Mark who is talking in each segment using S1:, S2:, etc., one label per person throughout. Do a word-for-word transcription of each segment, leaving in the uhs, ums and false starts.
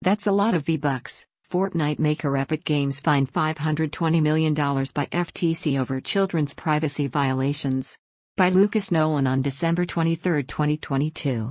S1: That's a lot of V-Bucks. Fortnite maker Epic Games fined five hundred twenty million dollars by F T C over children's privacy violations. By Lucas Nolan on December twenty-third, twenty twenty-two.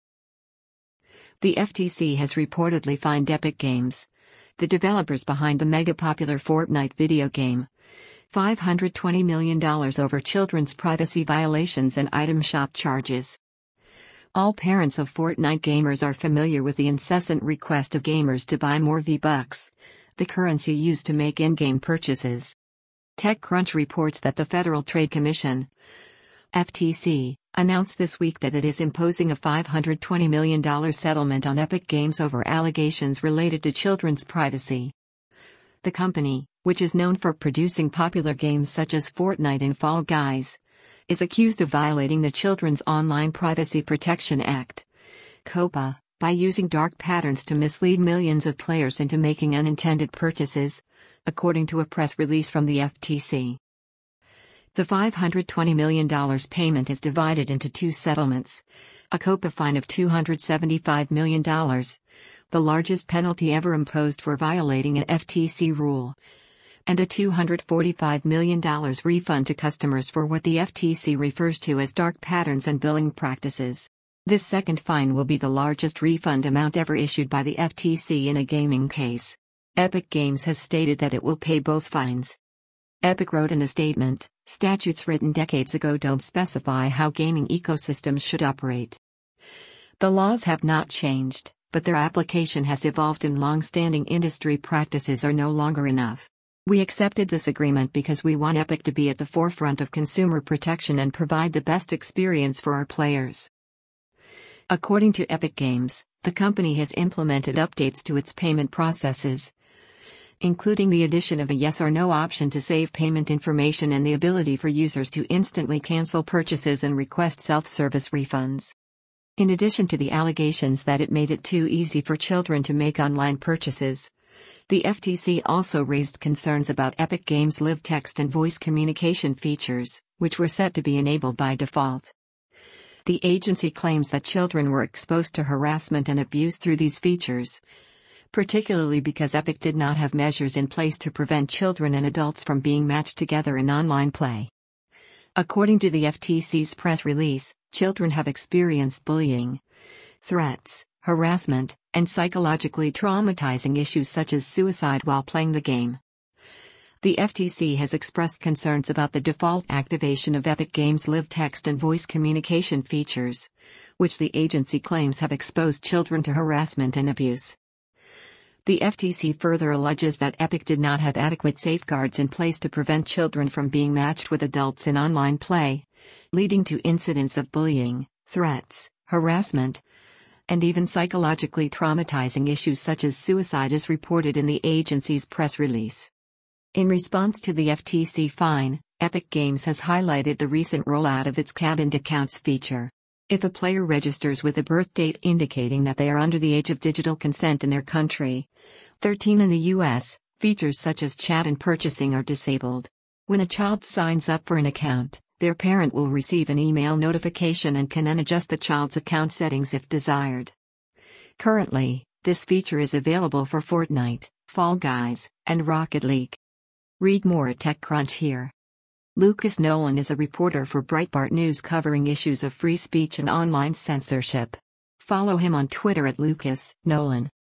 S1: The F T C has reportedly fined Epic Games, the developers behind the mega-popular Fortnite video game, five hundred twenty million dollars over children's privacy violations and item shop charges. All parents of Fortnite gamers are familiar with the incessant request of gamers to buy more V-Bucks, the currency used to make in-game purchases. TechCrunch reports that the Federal Trade Commission, F T C, announced this week that it is imposing a five hundred twenty million dollars settlement on Epic Games over allegations related to children's privacy. The company, which is known for producing popular games such as Fortnite and Fall Guys, is accused of violating the Children's Online Privacy Protection Act, COPPA, by using dark patterns to mislead millions of players into making unintended purchases, according to a press release from the F T C. The five hundred twenty million dollars payment is divided into two settlements: a COPPA fine of two hundred seventy-five million dollars, the largest penalty ever imposed for violating an F T C rule, and a two hundred forty-five million dollars refund to customers for what the F T C refers to as dark patterns and billing practices. This second fine will be the largest refund amount ever issued by the F T C in a gaming case. Epic Games has stated that it will pay both fines. Epic wrote in a statement, "Statutes written decades ago don't specify how gaming ecosystems should operate. The laws have not changed, but their application has evolved and long-standing industry practices are no longer enough. We accepted this agreement because we want Epic to be at the forefront of consumer protection and provide the best experience for our players." According to Epic Games, the company has implemented updates to its payment processes, including the addition of a yes or no option to save payment information and the ability for users to instantly cancel purchases and request self-service refunds. In addition to the allegations that it made it too easy for children to make online purchases, the F T C also raised concerns about Epic Games' live text and voice communication features, which were set to be enabled by default. The agency claims that children were exposed to harassment and abuse through these features, particularly because Epic did not have measures in place to prevent children and adults from being matched together in online play. According to the F T C's press release, children have experienced bullying, threats, harassment, and psychologically traumatizing issues such as suicide while playing the game. The F T C has expressed concerns about the default activation of Epic Games' live text and voice communication features, which the agency claims have exposed children to harassment and abuse. The F T C further alleges that Epic did not have adequate safeguards in place to prevent children from being matched with adults in online play, leading to incidents of bullying, threats, harassment, and even psychologically traumatizing issues such as suicide, as reported in the agency's press release. In response to the F T C fine, Epic Games has highlighted the recent rollout of its cabined accounts feature. If a player registers with a birth date indicating that they are under the age of digital consent in their country, thirteen in the U S, features such as chat and purchasing are disabled. When a child signs up for an account, their parent will receive an email notification and can then adjust the child's account settings if desired. Currently, this feature is available for Fortnite, Fall Guys, and Rocket League. Read more at TechCrunch here. Lucas Nolan is a reporter for Breitbart News covering issues of free speech and online censorship. Follow him on Twitter at Lucas Nolan.